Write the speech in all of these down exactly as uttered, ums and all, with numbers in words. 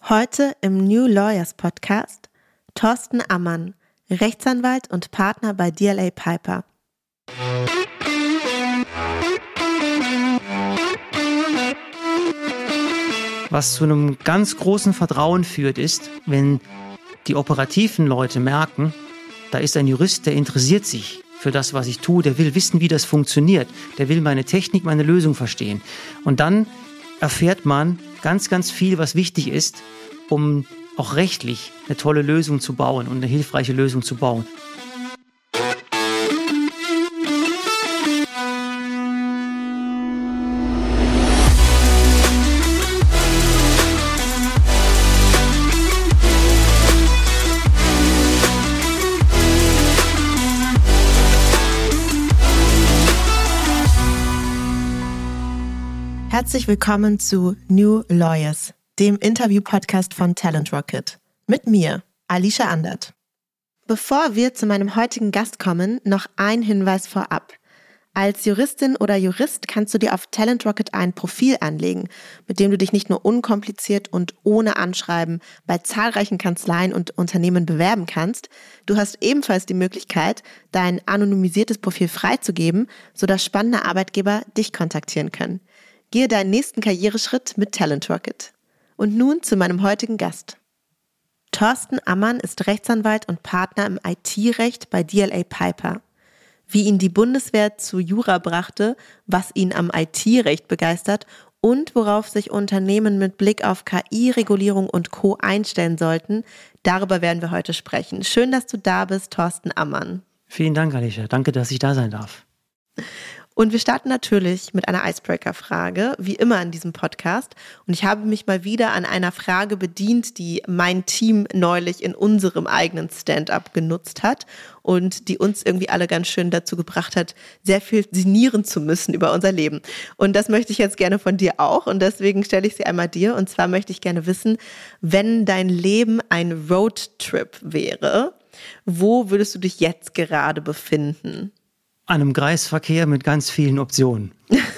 Heute im New Lawyers Podcast Thorsten Ammann, Rechtsanwalt und Partner bei D L A Piper. Was zu einem ganz großen Vertrauen führt, ist, wenn die operativen Leute merken, da ist ein Jurist, der interessiert sich für das, was ich tue, der will wissen, wie das funktioniert, der will meine Technik, meine Lösung verstehen. Und dann erfährt man ganz, ganz viel, was wichtig ist, um auch rechtlich eine tolle Lösung zu bauen und eine hilfreiche Lösung zu bauen. Herzlich willkommen zu New Lawyers, dem Interview-Podcast von Talent Rocket. Mit mir, Alicia Andert. Bevor wir zu meinem heutigen Gast kommen, noch ein Hinweis vorab. Als Juristin oder Jurist kannst du dir auf Talent Rocket ein Profil anlegen, mit dem du dich nicht nur unkompliziert und ohne Anschreiben bei zahlreichen Kanzleien und Unternehmen bewerben kannst, du hast ebenfalls die Möglichkeit, dein anonymisiertes Profil freizugeben, sodass spannende Arbeitgeber dich kontaktieren können. Gehe deinen nächsten Karriereschritt mit Talent Rocket. Und nun zu meinem heutigen Gast. Thorsten Ammann ist Rechtsanwalt und Partner im I T-Recht bei D L A Piper. Wie ihn die Bundeswehr zu Jura brachte, was ihn am I T-Recht begeistert und worauf sich Unternehmen mit Blick auf K I-Regulierung und Co. einstellen sollten, darüber werden wir heute sprechen. Schön, dass du da bist, Thorsten Ammann. Vielen Dank, Alicia. Danke, dass ich da sein darf. Und wir starten natürlich mit einer Icebreaker-Frage, wie immer in diesem Podcast. Und ich habe mich mal wieder an einer Frage bedient, die mein Team neulich in unserem eigenen Stand-up genutzt hat und die uns irgendwie alle ganz schön dazu gebracht hat, sehr viel sinnieren zu müssen über unser Leben. Und das möchte ich jetzt gerne von dir auch. Und deswegen stelle ich sie einmal dir. Und zwar möchte ich gerne wissen, wenn dein Leben ein Roadtrip wäre, wo würdest du dich jetzt gerade befinden? An einem Kreisverkehr mit ganz vielen Optionen.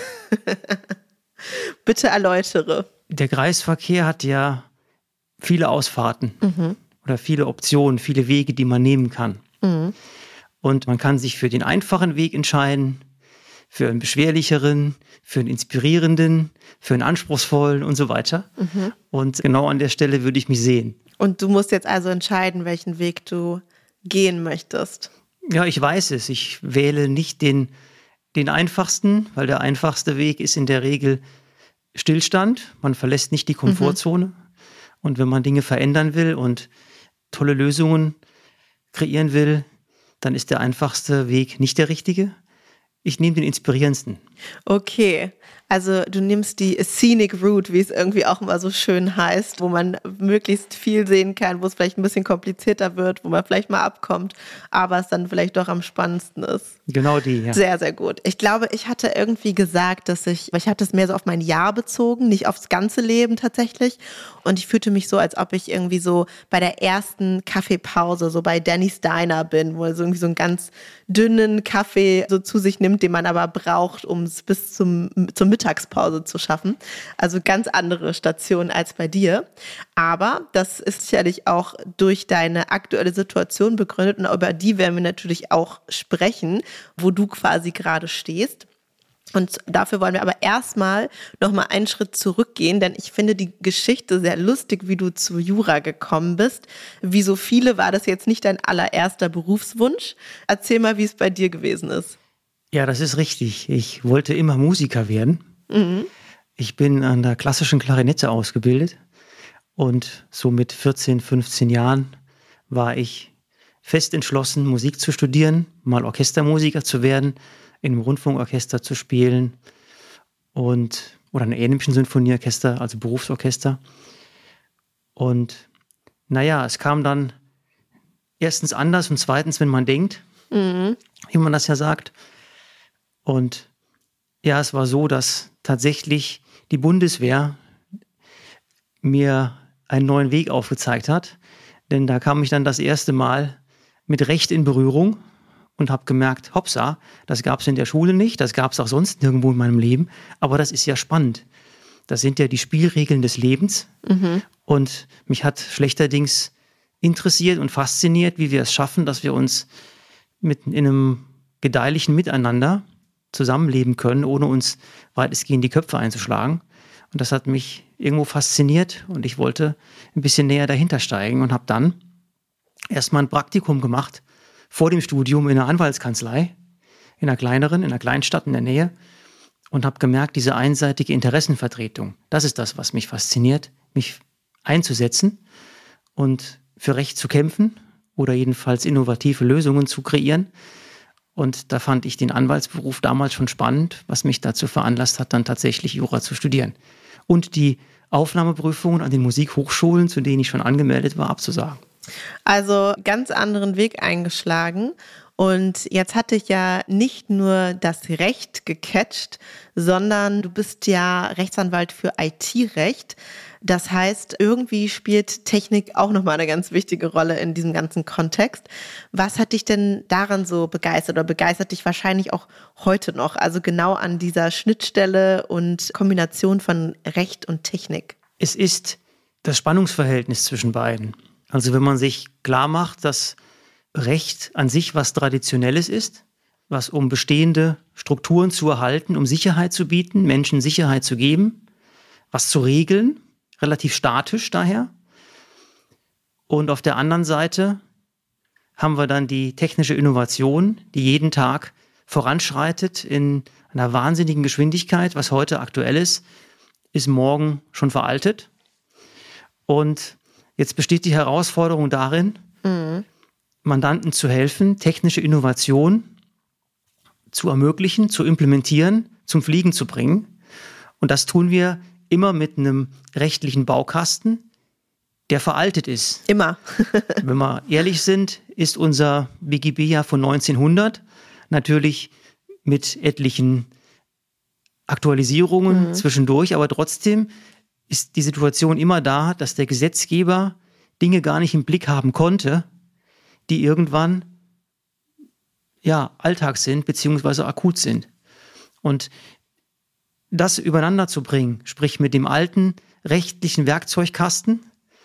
Bitte erläutere. Der Kreisverkehr hat ja viele Ausfahrten Mhm. oder viele Optionen, viele Wege, die man nehmen kann. Mhm. Und man kann sich für den einfachen Weg entscheiden, für einen beschwerlicheren, für einen inspirierenden, für einen anspruchsvollen und so weiter. Mhm. Und genau an der Stelle würde ich mich sehen. Und du musst jetzt also entscheiden, welchen Weg du gehen möchtest. Ja, ich weiß es. Ich wähle nicht den, den einfachsten, weil der einfachste Weg ist in der Regel Stillstand. Man verlässt nicht die Komfortzone. Mhm. Und wenn man Dinge verändern will und tolle Lösungen kreieren will, dann ist der einfachste Weg nicht der richtige. Ich nehme den inspirierendsten. Okay, also du nimmst die Scenic Route, wie es irgendwie auch immer so schön heißt, wo man möglichst viel sehen kann, wo es vielleicht ein bisschen komplizierter wird, wo man vielleicht mal abkommt, aber es dann vielleicht doch am spannendsten ist. Genau die, ja. Sehr, sehr gut. Ich glaube, ich hatte irgendwie gesagt, dass ich, weil ich habe das mehr so auf mein Jahr bezogen, nicht aufs ganze Leben tatsächlich. Und ich fühlte mich so, als ob ich irgendwie so bei der ersten Kaffeepause, so bei Danny's Diner bin, wo er so irgendwie so einen ganz dünnen Kaffee so zu sich nimmt, den man aber braucht, um es bis zum, zur Mittagspause zu schaffen. Also ganz andere Station als bei dir. Aber das ist sicherlich auch durch deine aktuelle Situation begründet und über die werden wir natürlich auch sprechen, wo du quasi gerade stehst. Und dafür wollen wir aber erstmal nochmal einen Schritt zurückgehen, denn ich finde die Geschichte sehr lustig, wie du zu Jura gekommen bist. Wie so viele war das jetzt nicht dein allererster Berufswunsch. Erzähl mal, wie es bei dir gewesen ist. Ja, das ist richtig. Ich wollte immer Musiker werden. Mhm. Ich bin an der klassischen Klarinette ausgebildet und so mit vierzehn, fünfzehn Jahren war ich fest entschlossen, Musik zu studieren, mal Orchestermusiker zu werden, in einem Rundfunkorchester zu spielen und oder einem ähnlichen Sinfonieorchester, also Berufsorchester. Und naja, es kam dann erstens anders und zweitens, wenn man denkt, Mhm. wie man das ja sagt. Und ja, es war so, dass tatsächlich die Bundeswehr mir einen neuen Weg aufgezeigt hat. Denn da kam ich dann das erste Mal mit Recht in Berührung und habe gemerkt, hoppsa, das gab es in der Schule nicht, das gab es auch sonst nirgendwo in meinem Leben, aber das ist ja spannend. Das sind ja die Spielregeln des Lebens. Mhm. Und mich hat schlechterdings interessiert und fasziniert, wie wir es schaffen, dass wir uns mit in einem gedeihlichen Miteinander zusammenleben können, ohne uns weitestgehend die Köpfe einzuschlagen. Und das hat mich irgendwo fasziniert und ich wollte ein bisschen näher dahinter steigen und habe dann erstmal ein Praktikum gemacht vor dem Studium in einer Anwaltskanzlei, in einer kleineren, in einer Kleinstadt in der Nähe und habe gemerkt, diese einseitige Interessenvertretung, das ist das, was mich fasziniert, mich einzusetzen und für Recht zu kämpfen oder jedenfalls innovative Lösungen zu kreieren. Und da fand ich den Anwaltsberuf damals schon spannend, was mich dazu veranlasst hat, dann tatsächlich Jura zu studieren. Und die Aufnahmeprüfungen an den Musikhochschulen, zu denen ich schon angemeldet war, abzusagen. Also ganz anderen Weg eingeschlagen. Und jetzt hat dich ja nicht nur das Recht gecatcht, sondern du bist ja Rechtsanwalt für I T-Recht. Das heißt, irgendwie spielt Technik auch nochmal eine ganz wichtige Rolle in diesem ganzen Kontext. Was hat dich denn daran so begeistert oder begeistert dich wahrscheinlich auch heute noch? Also genau an dieser Schnittstelle und Kombination von Recht und Technik. Es ist das Spannungsverhältnis zwischen beiden. Also wenn man sich klar macht, dass Recht an sich was Traditionelles ist, was um bestehende Strukturen zu erhalten, um Sicherheit zu bieten, Menschen Sicherheit zu geben, was zu regeln, relativ statisch daher. Und auf der anderen Seite haben wir dann die technische Innovation, die jeden Tag voranschreitet in einer wahnsinnigen Geschwindigkeit. Was heute aktuell ist, ist morgen schon veraltet. Und jetzt besteht die Herausforderung darin, mhm. Mandanten zu helfen, technische Innovation zu ermöglichen, zu implementieren, zum Fliegen zu bringen. Und das tun wir immer mit einem rechtlichen Baukasten, der veraltet ist. Immer. Wenn wir ehrlich sind, ist unser B G B ja von neunzehnhundert, natürlich mit etlichen Aktualisierungen mhm. zwischendurch, aber trotzdem ist die Situation immer da, dass der Gesetzgeber Dinge gar nicht im Blick haben konnte, die irgendwann ja, Alltag sind, beziehungsweise akut sind. Und das übereinander zu bringen, sprich mit dem alten rechtlichen Werkzeugkasten,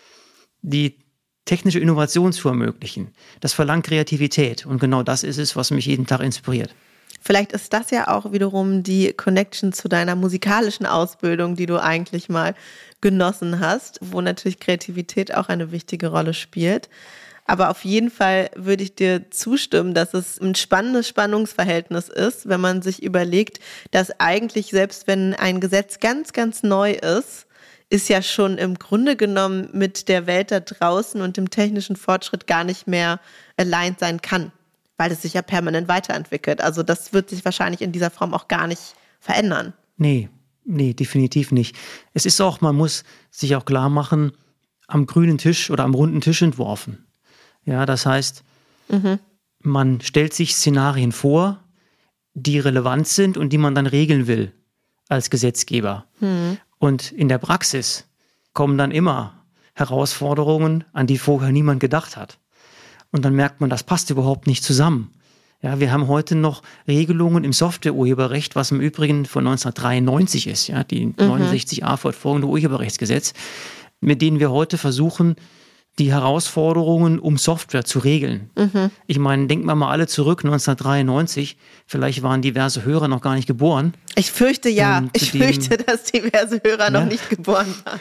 die technische Innovation zu ermöglichen, das verlangt Kreativität. Und genau das ist es, was mich jeden Tag inspiriert. Vielleicht ist das ja auch wiederum die Connection zu deiner musikalischen Ausbildung, die du eigentlich mal genossen hast, wo natürlich Kreativität auch eine wichtige Rolle spielt. Aber auf jeden Fall würde ich dir zustimmen, dass es ein spannendes Spannungsverhältnis ist, wenn man sich überlegt, dass eigentlich selbst wenn ein Gesetz ganz, ganz neu ist, ist ja schon im Grunde genommen mit der Welt da draußen und dem technischen Fortschritt gar nicht mehr aligned sein kann, weil es sich ja permanent weiterentwickelt. Also das wird sich wahrscheinlich in dieser Form auch gar nicht verändern. Nee, nee, definitiv nicht. Es ist auch, man muss sich auch klar machen, am grünen Tisch oder am runden Tisch entworfen. Ja, das heißt, mhm. man stellt sich Szenarien vor, die relevant sind und die man dann regeln will als Gesetzgeber. Mhm. Und in der Praxis kommen dann immer Herausforderungen, an die vorher niemand gedacht hat. Und dann merkt man, das passt überhaupt nicht zusammen. Ja, wir haben heute noch Regelungen im Softwareurheberrecht, was im Übrigen von neunzehnhundertdreiundneunzig ist, ja, die mhm. neunundsechzig a fortfolgende Urheberrechtsgesetz, mit denen wir heute versuchen, die Herausforderungen um Software zu regeln. Mhm. Ich meine, denken wir mal alle zurück, neunzehnhundertdreiundneunzig, vielleicht waren diverse Hörer noch gar nicht geboren. Ich fürchte ja, ähm, ich dem, fürchte, dass diverse Hörer ja. noch nicht geboren waren.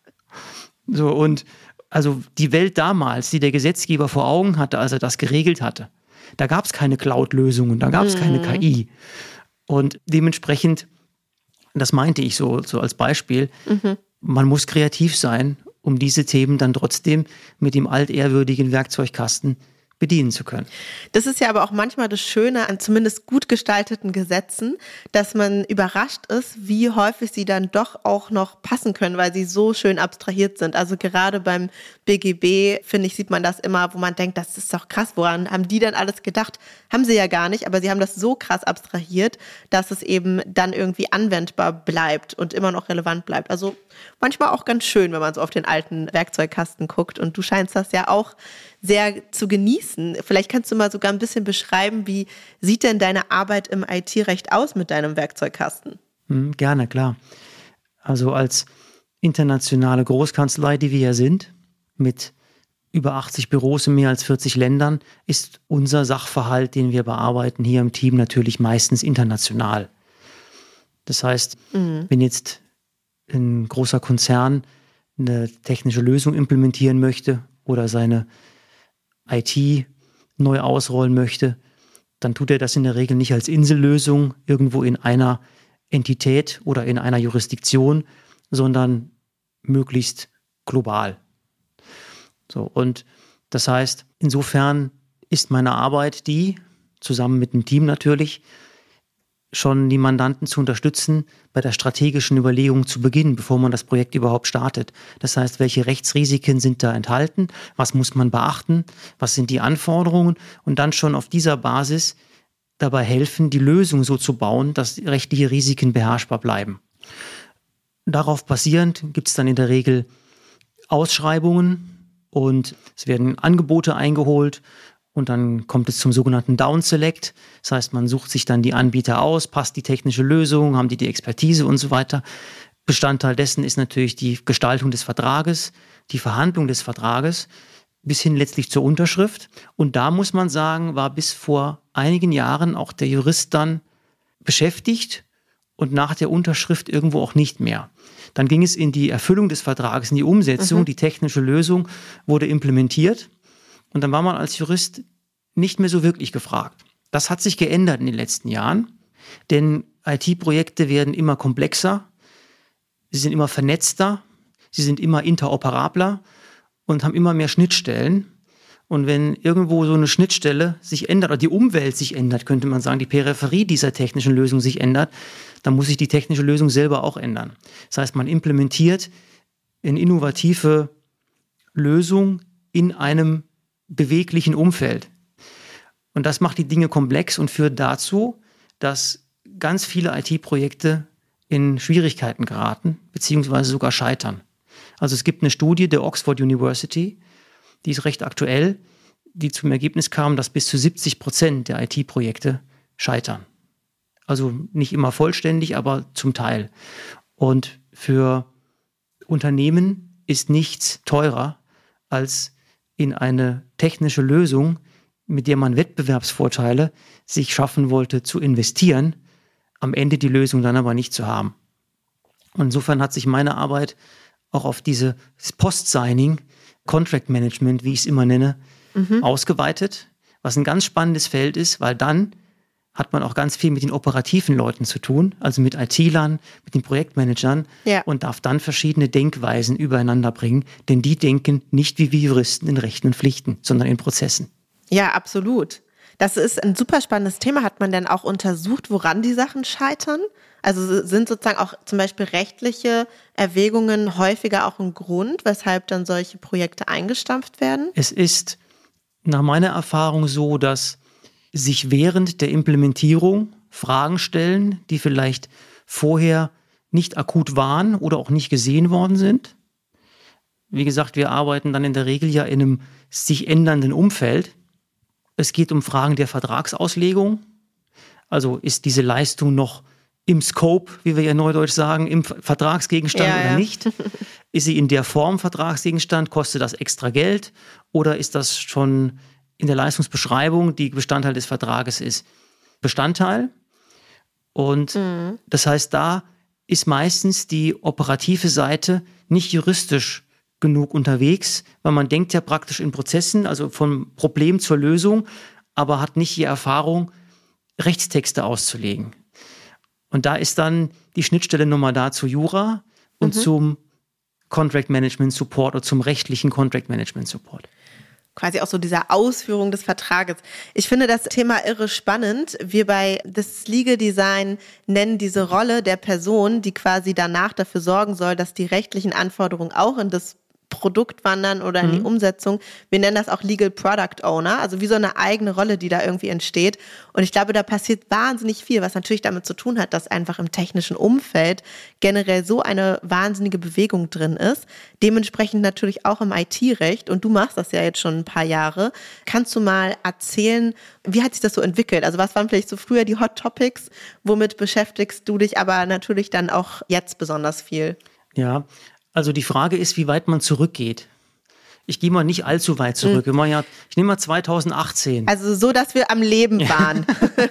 So, und also die Welt damals, die der Gesetzgeber vor Augen hatte, als er das geregelt hatte, da gab es keine Cloud-Lösungen, da gab es mhm. keine K I. Und dementsprechend, das meinte ich so, so als Beispiel, mhm. man muss kreativ sein, um diese Themen dann trotzdem mit dem altehrwürdigen Werkzeugkasten bedienen zu können. Das ist ja aber auch manchmal das Schöne an zumindest gut gestalteten Gesetzen, dass man überrascht ist, wie häufig sie dann doch auch noch passen können, weil sie so schön abstrahiert sind. Also gerade beim B G B, finde ich, sieht man das immer, wo man denkt, das ist doch krass, woran haben die denn alles gedacht? Haben sie ja gar nicht, aber sie haben das so krass abstrahiert, dass es eben dann irgendwie anwendbar bleibt und immer noch relevant bleibt. Also manchmal auch ganz schön, wenn man so auf den alten Werkzeugkasten guckt, und du scheinst das ja auch sehr zu genießen. Vielleicht kannst du mal sogar ein bisschen beschreiben, wie sieht denn deine Arbeit im I T-Recht aus mit deinem Werkzeugkasten? Hm, gerne, klar. Also als internationale Großkanzlei, die wir ja sind, mit über achtzig Büros in mehr als vierzig Ländern, ist unser Sachverhalt, den wir bearbeiten, hier im Team natürlich meistens international. Das heißt, mhm. wenn jetzt ein großer Konzern eine technische Lösung implementieren möchte oder seine I T neu ausrollen möchte, dann tut er das in der Regel nicht als Insellösung irgendwo in einer Entität oder in einer Jurisdiktion, sondern möglichst global. So, und das heißt, insofern ist meine Arbeit die, zusammen mit dem Team natürlich, schon die Mandanten zu unterstützen, bei der strategischen Überlegung zu beginnen, bevor man das Projekt überhaupt startet. Das heißt, welche Rechtsrisiken sind da enthalten? Was muss man beachten? Was sind die Anforderungen? Und dann schon auf dieser Basis dabei helfen, die Lösung so zu bauen, dass rechtliche Risiken beherrschbar bleiben. Darauf basierend gibt es dann in der Regel Ausschreibungen und es werden Angebote eingeholt. Und dann kommt es zum sogenannten Down Select. Das heißt, man sucht sich dann die Anbieter aus, passt die technische Lösung, haben die die Expertise und so weiter. Bestandteil dessen ist natürlich die Gestaltung des Vertrages, die Verhandlung des Vertrages, bis hin letztlich zur Unterschrift. Und da muss man sagen, war bis vor einigen Jahren auch der Jurist dann beschäftigt und nach der Unterschrift irgendwo auch nicht mehr. Dann ging es in die Erfüllung des Vertrages, in die Umsetzung, mhm. die technische Lösung wurde implementiert. Und dann war man als Jurist nicht mehr so wirklich gefragt. Das hat sich geändert in den letzten Jahren, denn I T-Projekte werden immer komplexer, sie sind immer vernetzter, sie sind immer interoperabler und haben immer mehr Schnittstellen. Und wenn irgendwo so eine Schnittstelle sich ändert oder die Umwelt sich ändert, könnte man sagen, die Peripherie dieser technischen Lösung sich ändert, dann muss sich die technische Lösung selber auch ändern. Das heißt, man implementiert eine innovative Lösung in einem beweglichen Umfeld. Und das macht die Dinge komplex und führt dazu, dass ganz viele I T-Projekte in Schwierigkeiten geraten, beziehungsweise sogar scheitern. Also es gibt eine Studie der Oxford University, die ist recht aktuell, die zum Ergebnis kam, dass bis zu siebzig Prozent der I T-Projekte scheitern. Also nicht immer vollständig, aber zum Teil. Und für Unternehmen ist nichts teurer als in eine technische Lösung, mit der man Wettbewerbsvorteile sich schaffen wollte, zu investieren, am Ende die Lösung dann aber nicht zu haben. Und insofern hat sich meine Arbeit auch auf dieses Post-Signing, Contract Management, wie ich es immer nenne, mhm. ausgeweitet, was ein ganz spannendes Feld ist, weil dann hat man auch ganz viel mit den operativen Leuten zu tun, also mit I T-Lern, mit den Projektmanagern ja. und darf dann verschiedene Denkweisen übereinander bringen, denn die denken nicht wie wir Juristen in Rechten und Pflichten, sondern in Prozessen. Ja, absolut. Das ist ein super spannendes Thema. Hat man denn auch untersucht, woran die Sachen scheitern? Also sind sozusagen auch zum Beispiel rechtliche Erwägungen häufiger auch ein Grund, weshalb dann solche Projekte eingestampft werden? Es ist nach meiner Erfahrung so, dass sich während der Implementierung Fragen stellen, die vielleicht vorher nicht akut waren oder auch nicht gesehen worden sind. Wie gesagt, wir arbeiten dann in der Regel ja in einem sich ändernden Umfeld. Es geht um Fragen der Vertragsauslegung. Also ist diese Leistung noch im Scope, wie wir ja neudeutsch sagen, im Vertragsgegenstand ja, oder ja. nicht? Ist sie in der Form Vertragsgegenstand? Kostet das extra Geld? Oder ist das schon in der Leistungsbeschreibung, die Bestandteil des Vertrages ist, Bestandteil? Und mhm. das heißt, da ist meistens die operative Seite nicht juristisch genug unterwegs, weil man denkt ja praktisch in Prozessen, also vom Problem zur Lösung, aber hat nicht die Erfahrung, Rechtstexte auszulegen. Und da ist dann die Schnittstelle nochmal da zu Jura und mhm. zum Contract Management Support oder zum rechtlichen Contract Management Support. Quasi auch so dieser Ausführung des Vertrages. Ich finde das Thema irre spannend. Wir bei das Legal Design nennen diese Rolle der Person, die quasi danach dafür sorgen soll, dass die rechtlichen Anforderungen auch in das Produkt wandern oder in mhm. die Umsetzung. Wir nennen das auch Legal Product Owner, also wie so eine eigene Rolle, die da irgendwie entsteht. Und ich glaube, da passiert wahnsinnig viel, was natürlich damit zu tun hat, dass einfach im technischen Umfeld generell so eine wahnsinnige Bewegung drin ist. Dementsprechend natürlich auch im I T-Recht. Und du machst das ja jetzt schon ein paar Jahre. Kannst du mal erzählen, wie hat sich das so entwickelt? Also was waren vielleicht so früher die Hot Topics? Womit beschäftigst du dich aber natürlich dann auch jetzt besonders viel? Ja, also die Frage ist, wie weit man zurückgeht. Ich gehe mal nicht allzu weit zurück. Mhm. Ja, ich nehme mal zweitausendachtzehn. Also so, dass wir am Leben waren.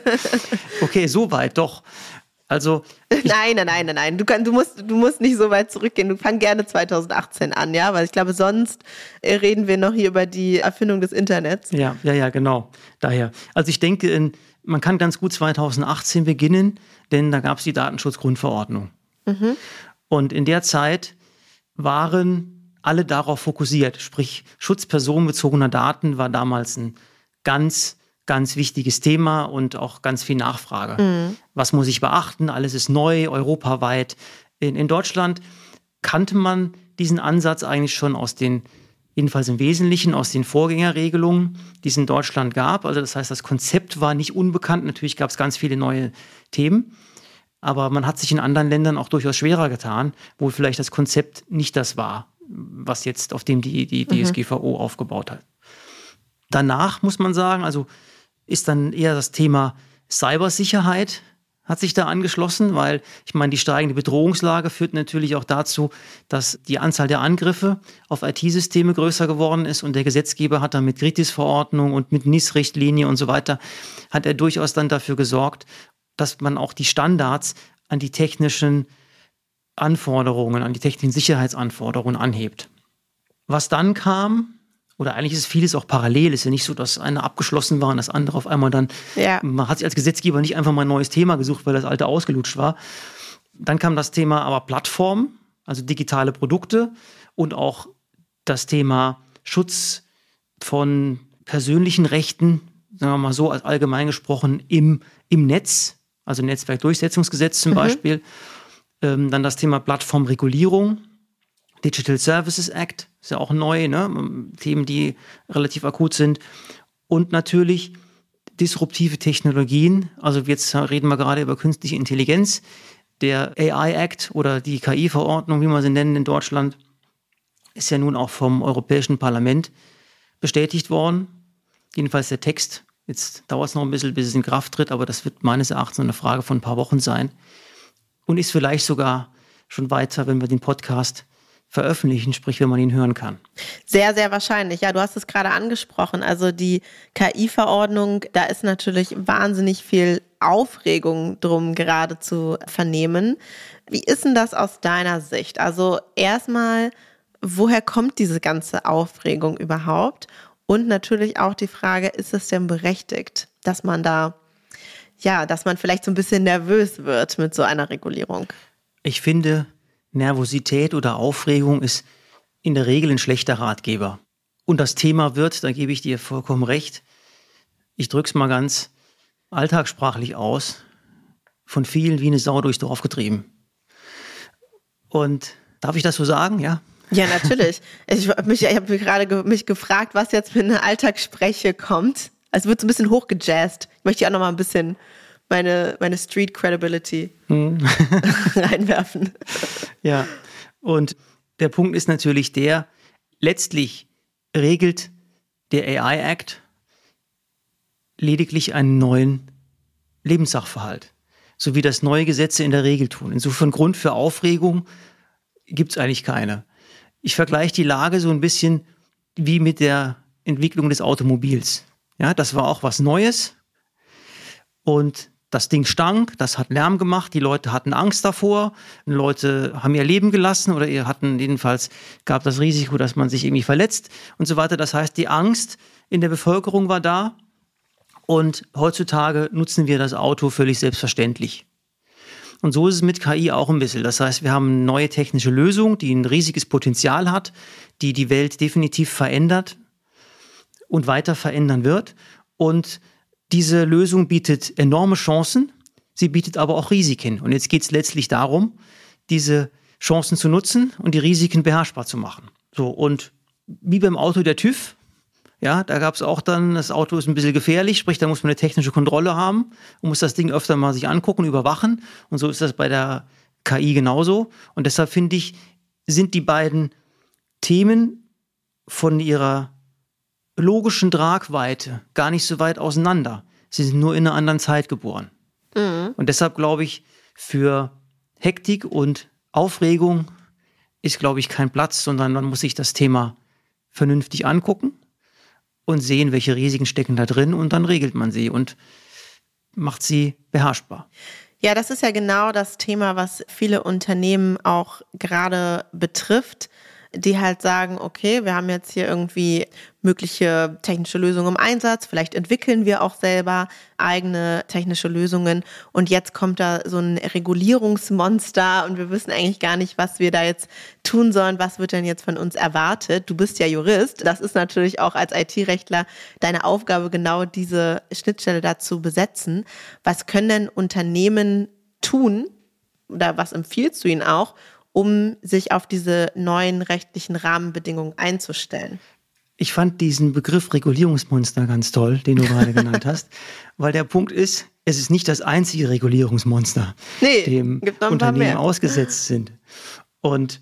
Okay, so weit, doch. Also nein, nein, nein, nein, nein. Du, kann, du, musst, du musst nicht so weit zurückgehen. Du fang gerne zweitausendachtzehn an, ja, weil ich glaube, sonst reden wir noch hier über die Erfindung des Internets. Ja, ja, ja, genau. Daher. Also ich denke, man kann ganz gut zweitausendachtzehn beginnen, denn da gab es die Datenschutzgrundverordnung. Mhm. Und in der Zeit waren alle darauf fokussiert, sprich Schutz personenbezogener Daten war damals ein ganz, ganz wichtiges Thema und auch ganz viel Nachfrage. Mhm. Was muss ich beachten? Alles ist neu, europaweit. In, in Deutschland kannte man diesen Ansatz eigentlich schon aus den, jedenfalls im Wesentlichen, aus den Vorgängerregelungen, die es in Deutschland gab. Also das heißt, das Konzept war nicht unbekannt. Natürlich gab es ganz viele neue Themen. Aber man hat sich in anderen Ländern auch durchaus schwerer getan, wo vielleicht das Konzept nicht das war, was jetzt auf dem die, die D S G V O mhm. aufgebaut hat. Danach muss man sagen, also ist dann eher das Thema Cybersicherheit hat sich da angeschlossen, weil ich meine, die steigende Bedrohungslage führt natürlich auch dazu, dass die Anzahl der Angriffe auf I T-Systeme größer geworden ist und der Gesetzgeber hat dann mit G R I T E S-Verordnung und mit N I S-Richtlinie und so weiter, hat er durchaus dann dafür gesorgt, dass man auch die Standards an die technischen Anforderungen, an die technischen Sicherheitsanforderungen anhebt. Was dann kam, oder eigentlich ist vieles auch parallel, ist ja nicht so, dass eine abgeschlossen war und das andere auf einmal dann, ja. Man hat sich als Gesetzgeber nicht einfach mal ein neues Thema gesucht, weil das alte ausgelutscht war. Dann kam das Thema aber Plattform, also digitale Produkte und auch das Thema Schutz von persönlichen Rechten, sagen wir mal so, als allgemein gesprochen, im, im Netz, also Netzwerkdurchsetzungsgesetz zum mhm. Beispiel. Ähm, dann das Thema Plattformregulierung, Digital Services Act, ist ja auch neu, ne? Themen, die relativ akut sind. Und natürlich disruptive Technologien, also jetzt reden wir gerade über künstliche Intelligenz, der A I Act oder die K I-Verordnung, wie wir sie nennen in Deutschland, ist ja nun auch vom Europäischen Parlament bestätigt worden. Jedenfalls der Text. Jetzt dauert es noch ein bisschen, bis es in Kraft tritt, aber das wird meines Erachtens eine Frage von ein paar Wochen sein. Und ist vielleicht sogar schon weiter, wenn wir den Podcast veröffentlichen, sprich, wenn man ihn hören kann. Sehr, sehr wahrscheinlich. Ja, du hast es gerade angesprochen. Also die K I-Verordnung, da ist natürlich wahnsinnig viel Aufregung drum gerade zu vernehmen. Wie ist denn das aus deiner Sicht? Also erstmal, woher kommt diese ganze Aufregung überhaupt? Und natürlich auch die Frage, ist es denn berechtigt, dass man da, ja, dass man vielleicht so ein bisschen nervös wird mit so einer Regulierung? Ich finde, Nervosität oder Aufregung ist in der Regel ein schlechter Ratgeber. Und das Thema wird, da gebe ich dir vollkommen recht, ich drücke es mal ganz alltagssprachlich aus, von vielen wie eine Sau durchs Dorf getrieben. Und darf ich das so sagen, ja? Ja, natürlich. Ich habe mich, ich hab mich gerade ge- mich gefragt, was jetzt mit einer Alltagsspreche kommt. Also wird so ein bisschen hochgejazzt. Ich möchte hier auch noch mal ein bisschen meine, meine Street Credibility hm. reinwerfen. Ja, und der Punkt ist natürlich der, letztlich regelt der A I Act lediglich einen neuen Lebenssachverhalt, so wie das neue Gesetze in der Regel tun. Insofern Grund für Aufregung gibt es eigentlich keine. Ich vergleiche die Lage so ein bisschen wie mit der Entwicklung des Automobils. Ja, das war auch was Neues und das Ding stank, das hat Lärm gemacht, die Leute hatten Angst davor, Leute haben ihr Leben gelassen oder ihr hatten jedenfalls, gab das Risiko, dass man sich irgendwie verletzt und so weiter. Das heißt, die Angst in der Bevölkerung war da und heutzutage nutzen wir das Auto völlig selbstverständlich. Und so ist es mit K I auch ein bisschen. Das heißt, wir haben eine neue technische Lösung, die ein riesiges Potenzial hat, die die Welt definitiv verändert und weiter verändern wird. Und diese Lösung bietet enorme Chancen, sie bietet aber auch Risiken. Und jetzt geht es letztlich darum, diese Chancen zu nutzen und die Risiken beherrschbar zu machen. So, und wie beim Auto der TÜV, ja, da gab es auch dann, das Auto ist ein bisschen gefährlich, sprich, da muss man eine technische Kontrolle haben und muss das Ding öfter mal sich angucken, überwachen. Und so ist das bei der K I genauso. Und deshalb finde ich, sind die beiden Themen von ihrer logischen Tragweite gar nicht so weit auseinander. Sie sind nur in einer anderen Zeit geboren. Mhm. Und deshalb glaube ich, für Hektik und Aufregung ist, glaube ich, kein Platz, sondern man muss sich das Thema vernünftig angucken und sehen, welche Risiken stecken da drin, und dann regelt man sie und macht sie beherrschbar. Ja, das ist ja genau das Thema, was viele Unternehmen auch gerade betrifft, die halt sagen, okay, wir haben jetzt hier irgendwie mögliche technische Lösungen im Einsatz, vielleicht entwickeln wir auch selber eigene technische Lösungen und jetzt kommt da so ein Regulierungsmonster und wir wissen eigentlich gar nicht, was wir da jetzt tun sollen, was wird denn jetzt von uns erwartet. Du bist ja Jurist, das ist natürlich auch als I T-Rechtler deine Aufgabe, genau diese Schnittstelle dazu besetzen. Was können denn Unternehmen tun oder was empfiehlst du ihnen auch, um sich auf diese neuen rechtlichen Rahmenbedingungen einzustellen? Ich fand diesen Begriff Regulierungsmonster ganz toll, den du gerade genannt hast, weil der Punkt ist, es ist nicht das einzige Regulierungsmonster, nee, dem Unternehmen ausgesetzt sind. Und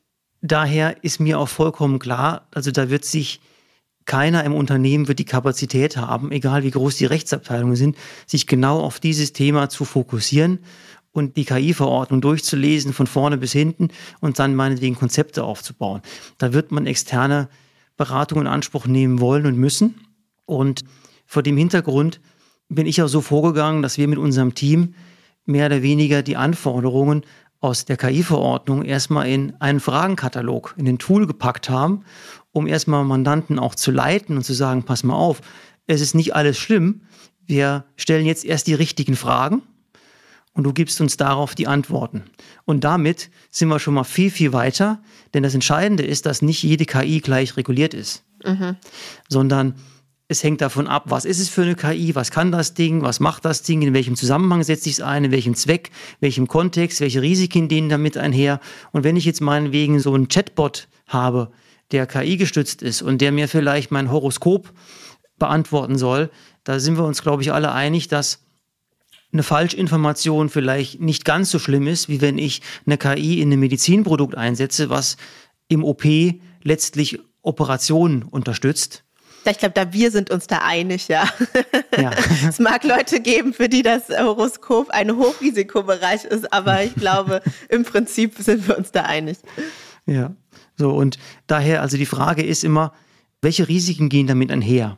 daher ist mir auch vollkommen klar, also da wird sich keiner im Unternehmen wird die Kapazität haben, egal wie groß die Rechtsabteilungen sind, sich genau auf dieses Thema zu fokussieren und die K I-Verordnung durchzulesen von vorne bis hinten und dann meinetwegen Konzepte aufzubauen. Da wird man externe Beratungen in Anspruch nehmen wollen und müssen. Und vor dem Hintergrund bin ich auch so vorgegangen, dass wir mit unserem Team mehr oder weniger die Anforderungen aus der K I-Verordnung erstmal in einen Fragenkatalog, in den Tool gepackt haben, um erstmal Mandanten auch zu leiten und zu sagen, pass mal auf, es ist nicht alles schlimm, wir stellen jetzt erst die richtigen Fragen und du gibst uns darauf die Antworten. Und damit sind wir schon mal viel, viel weiter, denn das Entscheidende ist, dass nicht jede K I gleich reguliert ist, mhm. sondern es hängt davon ab, was ist es für eine K I, was kann das Ding, was macht das Ding, in welchem Zusammenhang setzt sich es ein, in welchem Zweck, welchem Kontext, welche Risiken gehen damit einher. Und wenn ich jetzt meinetwegen so einen Chatbot habe, der K I gestützt ist und der mir vielleicht mein Horoskop beantworten soll, da sind wir uns, glaube ich, alle einig, dass eine Falschinformation vielleicht nicht ganz so schlimm ist, wie wenn ich eine K I in ein Medizinprodukt einsetze, was im O P letztlich Operationen unterstützt. Ich glaube, da wir sind uns da einig, ja. ja. Es mag Leute geben, für die das Horoskop ein Hochrisikobereich ist, aber ich glaube, im Prinzip sind wir uns da einig. Ja, so, und daher, also die Frage ist immer, welche Risiken gehen damit einher?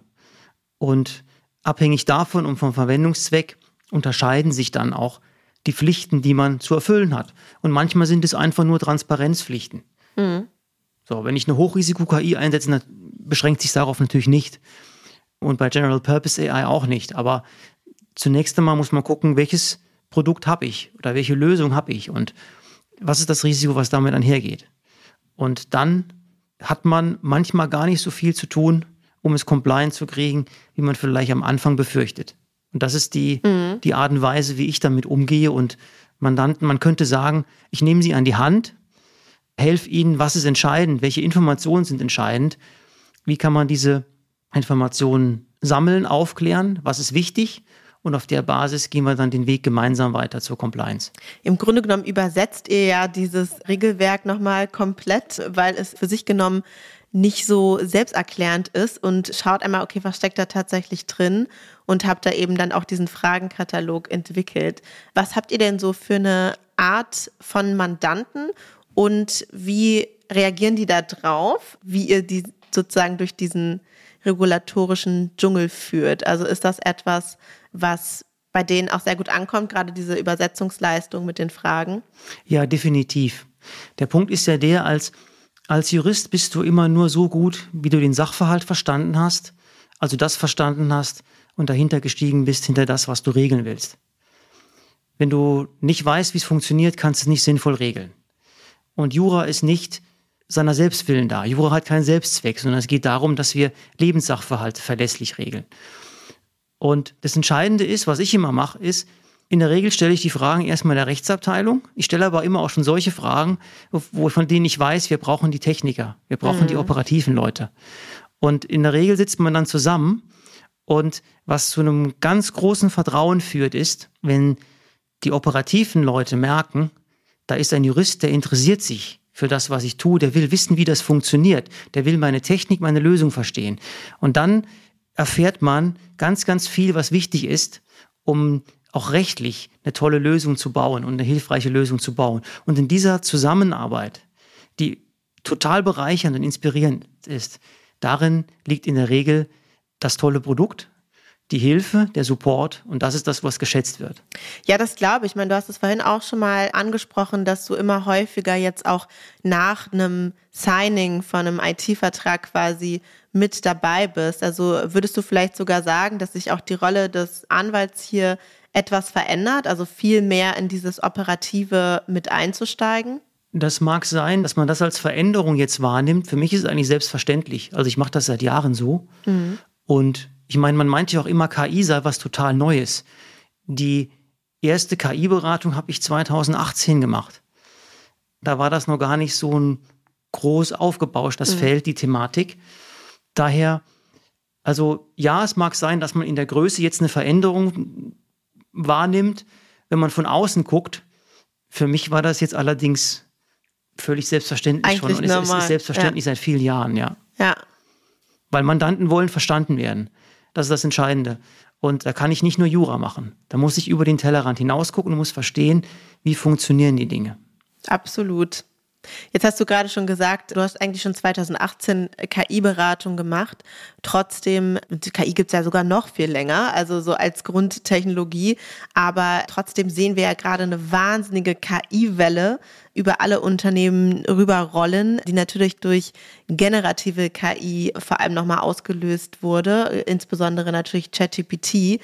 Und abhängig davon und vom Verwendungszweck unterscheiden sich dann auch die Pflichten, die man zu erfüllen hat. Und manchmal sind es einfach nur Transparenzpflichten. Mhm. So, wenn ich eine Hochrisiko-K I einsetze, dann beschränkt sich darauf natürlich nicht. Und bei General Purpose A I auch nicht. Aber zunächst einmal muss man gucken, welches Produkt habe ich oder welche Lösung habe ich und was ist das Risiko, was damit einhergeht. Und dann hat man manchmal gar nicht so viel zu tun, um es compliant zu kriegen, wie man vielleicht am Anfang befürchtet. Und das ist die, mhm. die Art und Weise, wie ich damit umgehe. Und Mandanten, man könnte sagen, ich nehme sie an die Hand, helfe ihnen, was ist entscheidend, welche Informationen sind entscheidend, wie kann man diese Informationen sammeln, aufklären, was ist wichtig. Und auf der Basis gehen wir dann den Weg gemeinsam weiter zur Compliance. Im Grunde genommen übersetzt ihr ja dieses Regelwerk nochmal komplett, weil es für sich genommen nicht so selbsterklärend ist und schaut einmal, okay, was steckt da tatsächlich drin und habt da eben dann auch diesen Fragenkatalog entwickelt. Was habt ihr denn so für eine Art von Mandanten und wie reagieren die da drauf, wie ihr die sozusagen durch diesen regulatorischen Dschungel führt? Also ist das etwas, was bei denen auch sehr gut ankommt, gerade diese Übersetzungsleistung mit den Fragen? Ja, definitiv. Der Punkt ist ja der, als Als Jurist bist du immer nur so gut, wie du den Sachverhalt verstanden hast, also das verstanden hast und dahinter gestiegen bist, hinter das, was du regeln willst. Wenn du nicht weißt, wie es funktioniert, kannst du es nicht sinnvoll regeln. Und Jura ist nicht seiner Selbstwillen da. Jura hat keinen Selbstzweck, sondern es geht darum, dass wir Lebenssachverhalte verlässlich regeln. Und das Entscheidende ist, was ich immer mache, ist, In der Regel stelle ich die Fragen erstmal der Rechtsabteilung. Ich stelle aber immer auch schon solche Fragen, wo, von denen ich weiß, wir brauchen die Techniker, wir brauchen mhm. die operativen Leute. Und in der Regel sitzt man dann zusammen und was zu einem ganz großen Vertrauen führt, ist, wenn die operativen Leute merken, da ist ein Jurist, der interessiert sich für das, was ich tue, der will wissen, wie das funktioniert, der will meine Technik, meine Lösung verstehen. Und dann erfährt man ganz, ganz viel, was wichtig ist, um auch rechtlich eine tolle Lösung zu bauen und eine hilfreiche Lösung zu bauen. Und in dieser Zusammenarbeit, die total bereichernd und inspirierend ist, darin liegt in der Regel das tolle Produkt, die Hilfe, der Support, und das ist das, was geschätzt wird. Ja, das glaube ich. Ich meine, du hast es vorhin auch schon mal angesprochen, dass du immer häufiger jetzt auch nach einem Signing von einem I T-Vertrag quasi mit dabei bist. Also würdest du vielleicht sogar sagen, dass sich auch die Rolle des Anwalts hier etwas verändert, also viel mehr in dieses Operative mit einzusteigen? Das mag sein, dass man das als Veränderung jetzt wahrnimmt. Für mich ist es eigentlich selbstverständlich. Also ich mache das seit Jahren so. Mhm. Und ich meine, man meint ja auch immer, K I sei was total Neues. Die erste K I-Beratung habe ich zweitausendachtzehn gemacht. Da war das noch gar nicht so ein groß aufgebauscht, das mhm. Feld, die Thematik. Daher, also ja, es mag sein, dass man in der Größe jetzt eine Veränderung wahrnimmt, wenn man von außen guckt. Für mich war das jetzt allerdings völlig selbstverständlich Eigentlich schon. Und es, es ist selbstverständlich ja. seit vielen Jahren, ja. Ja. Weil Mandanten wollen verstanden werden. Das ist das Entscheidende. Und da kann ich nicht nur Jura machen. Da muss ich über den Tellerrand hinausgucken und muss verstehen, wie funktionieren die Dinge. Absolut. Jetzt hast du gerade schon gesagt, du hast eigentlich schon zweitausendachtzehn K I-Beratung gemacht. Trotzdem, die K I gibt es ja sogar noch viel länger, also so als Grundtechnologie. Aber trotzdem sehen wir ja gerade eine wahnsinnige K I-Welle über alle Unternehmen rüberrollen, die natürlich durch generative K I vor allem nochmal ausgelöst wurde, insbesondere natürlich ChatGPT.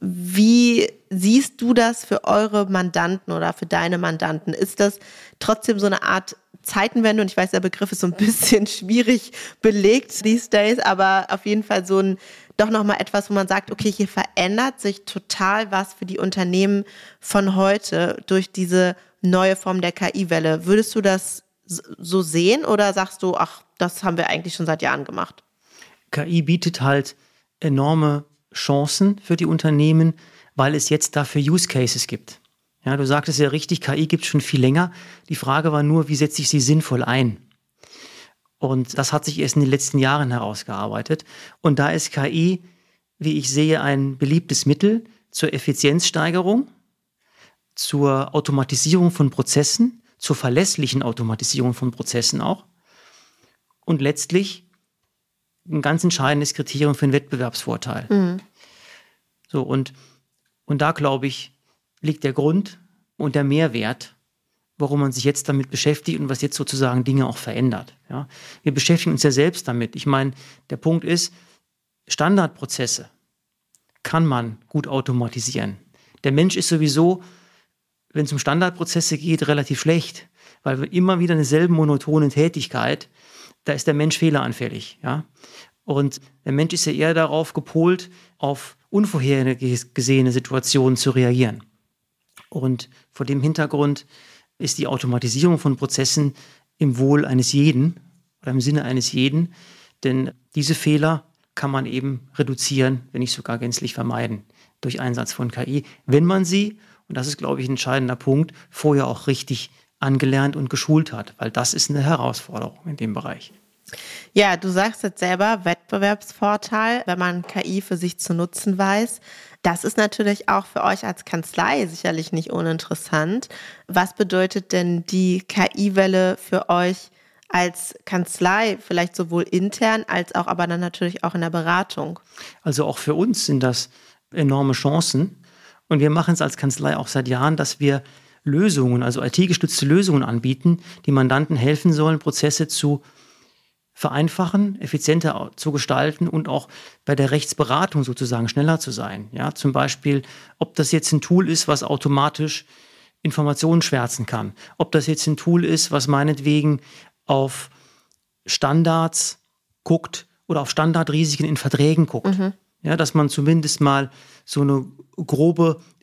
Wie siehst du das für eure Mandanten oder für deine Mandanten? Ist das trotzdem so eine Art Zeitenwende? Und ich weiß, der Begriff ist so ein bisschen schwierig belegt these days, aber auf jeden Fall so ein doch nochmal etwas, wo man sagt, okay, hier verändert sich total was für die Unternehmen von heute durch diese neue Form der K I-Welle. Würdest du das so sehen oder sagst du, ach, das haben wir eigentlich schon seit Jahren gemacht? K I bietet halt enorme Chancen für die Unternehmen, weil es jetzt dafür Use Cases gibt. Ja, du sagtest ja richtig, K I gibt es schon viel länger. Die Frage war nur, wie setze ich sie sinnvoll ein? Und das hat sich erst in den letzten Jahren herausgearbeitet. Und da ist K I, wie ich sehe, ein beliebtes Mittel zur Effizienzsteigerung, zur Automatisierung von Prozessen, zur verlässlichen Automatisierung von Prozessen auch. Und letztlich ein ganz entscheidendes Kriterium für einen Wettbewerbsvorteil. Mhm. So, und, und da, glaube ich, liegt der Grund und der Mehrwert, warum man sich jetzt damit beschäftigt und was jetzt sozusagen Dinge auch verändert. Ja? Wir beschäftigen uns ja selbst damit. Ich meine, der Punkt ist, Standardprozesse kann man gut automatisieren. Der Mensch ist sowieso, wenn es um Standardprozesse geht, relativ schlecht, weil wir immer wieder dieselben monotone Tätigkeit, da ist der Mensch fehleranfällig. Ja? Und der Mensch ist ja eher darauf gepolt, auf unvorhergesehene Situationen zu reagieren. Und vor dem Hintergrund ist die Automatisierung von Prozessen im Wohl eines jeden oder im Sinne eines jeden, denn diese Fehler kann man eben reduzieren, wenn nicht sogar gänzlich vermeiden, durch Einsatz von K I, wenn man sie, und das ist, glaube ich, ein entscheidender Punkt, vorher auch richtig angelernt und geschult hat, weil das ist eine Herausforderung in dem Bereich. Ja, du sagst jetzt selber Wettbewerbsvorteil, wenn man K I für sich zu nutzen weiß. Das ist natürlich auch für euch als Kanzlei sicherlich nicht uninteressant. Was bedeutet denn die K I-Welle für euch als Kanzlei, vielleicht sowohl intern als auch aber dann natürlich auch in der Beratung? Also auch für uns sind das enorme Chancen. Und wir machen es als Kanzlei auch seit Jahren, dass wir Lösungen, also I T-gestützte Lösungen anbieten, die Mandanten helfen sollen, Prozesse zu vereinfachen, effizienter zu gestalten und auch bei der Rechtsberatung sozusagen schneller zu sein. Ja, zum Beispiel, ob das jetzt ein Tool ist, was automatisch Informationen schwärzen kann, ob das jetzt ein Tool ist, was meinetwegen auf Standards guckt oder auf Standardrisiken in Verträgen guckt. Mhm. Ja, dass man zumindest mal so eine grobe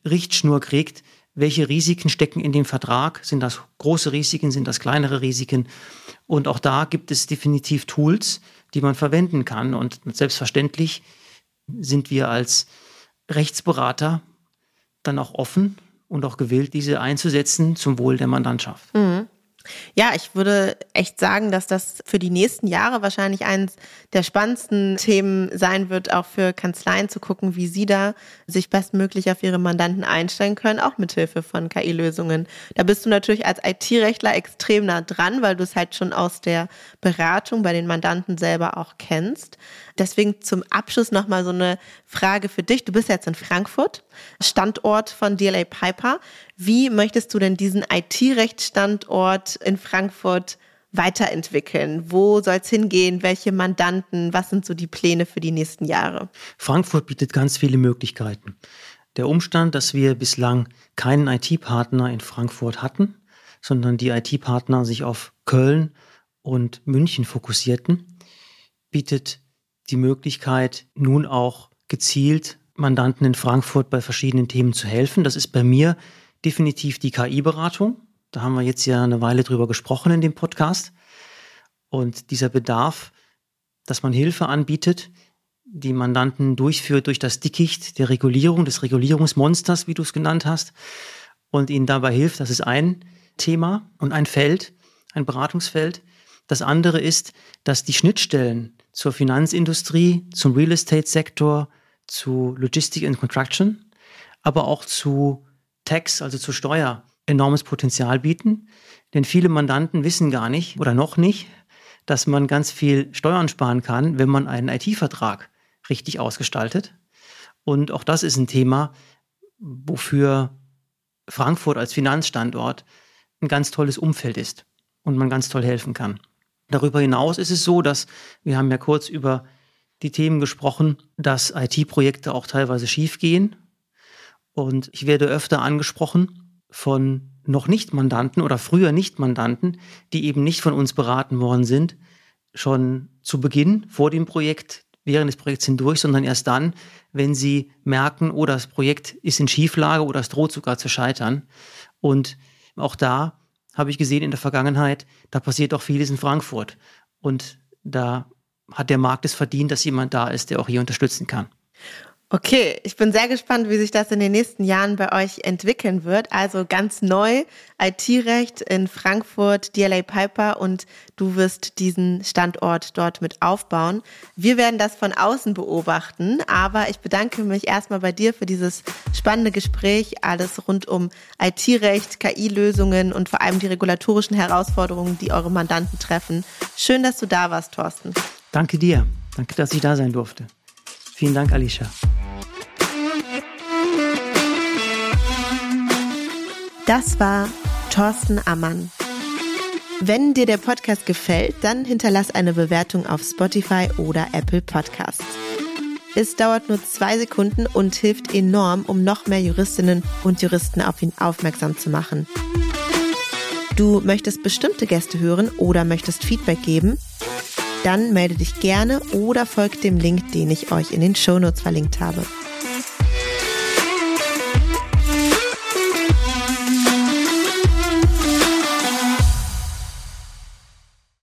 Richtschnur kriegt, welche Risiken stecken in dem Vertrag. Sind das große Risiken, sind das kleinere Risiken? Und auch da gibt es definitiv Tools, die man verwenden kann. Und selbstverständlich sind wir als Rechtsberater dann auch offen und auch gewillt, diese einzusetzen zum Wohl der Mandantschaft. Mhm. Ja, ich würde echt sagen, dass das für die nächsten Jahre wahrscheinlich eines der spannendsten Themen sein wird, auch für Kanzleien zu gucken, wie sie da sich bestmöglich auf ihre Mandanten einstellen können, auch mithilfe von K I-Lösungen. Da bist du natürlich als I T-Rechtler extrem nah dran, weil du es halt schon aus der Beratung bei den Mandanten selber auch kennst. Deswegen zum Abschluss nochmal so eine Frage für dich. Du bist jetzt in Frankfurt, Standort von D L A Piper. Wie möchtest du denn diesen I T-Rechtsstandort in Frankfurt weiterentwickeln? Wo soll es hingehen? Welche Mandanten? Was sind so die Pläne für die nächsten Jahre? Frankfurt bietet ganz viele Möglichkeiten. Der Umstand, dass wir bislang keinen I T-Partner in Frankfurt hatten, sondern die I T-Partner sich auf Köln und München fokussierten, bietet die Möglichkeit, nun auch gezielt Mandanten in Frankfurt bei verschiedenen Themen zu helfen. Das ist bei mir definitiv die K I-Beratung. Da haben wir jetzt ja eine Weile drüber gesprochen in dem Podcast. Und dieser Bedarf, dass man Hilfe anbietet, die Mandanten durchführt durch das Dickicht der Regulierung, des Regulierungsmonsters, wie du es genannt hast, und ihnen dabei hilft, das ist ein Thema und ein Feld, ein Beratungsfeld. Das andere ist, dass die Schnittstellen zur Finanzindustrie, zum Real Estate-Sektor, zu Logistik and Construction, aber auch zu Tax, also zur Steuer, enormes Potenzial bieten. Denn viele Mandanten wissen gar nicht oder noch nicht, dass man ganz viel Steuern sparen kann, wenn man einen I T-Vertrag richtig ausgestaltet. Und auch das ist ein Thema, wofür Frankfurt als Finanzstandort ein ganz tolles Umfeld ist und man ganz toll helfen kann. Darüber hinaus ist es so, dass, wir haben ja kurz über die Themen gesprochen, dass I T-Projekte auch teilweise schiefgehen. Und ich werde öfter angesprochen von noch nicht Mandanten oder früher nicht Mandanten, die eben nicht von uns beraten worden sind, schon zu Beginn vor dem Projekt, während des Projekts hindurch, sondern erst dann, wenn sie merken, oh, das Projekt ist in Schieflage oder es droht sogar zu scheitern. Und auch da habe ich gesehen in der Vergangenheit, da passiert auch vieles in Frankfurt. Und da hat der Markt es verdient, dass jemand da ist, der auch hier unterstützen kann. Okay, ich bin sehr gespannt, wie sich das in den nächsten Jahren bei euch entwickeln wird. Also ganz neu, I T-Recht in Frankfurt, D L A Piper, und du wirst diesen Standort dort mit aufbauen. Wir werden das von außen beobachten, aber ich bedanke mich erstmal bei dir für dieses spannende Gespräch, alles rund um I T-Recht, K I-Lösungen und vor allem die regulatorischen Herausforderungen, die eure Mandanten treffen. Schön, dass du da warst, Thorsten. Danke dir. Danke, dass ich da sein durfte. Vielen Dank, Alicia. Das war Thorsten Ammann. Wenn dir der Podcast gefällt, dann hinterlass eine Bewertung auf Spotify oder Apple Podcasts. Es dauert nur zwei Sekunden und hilft enorm, um noch mehr Juristinnen und Juristen auf ihn aufmerksam zu machen. Du möchtest bestimmte Gäste hören oder möchtest Feedback geben? Dann melde dich gerne oder folgt dem Link, den ich euch in den Shownotes verlinkt habe.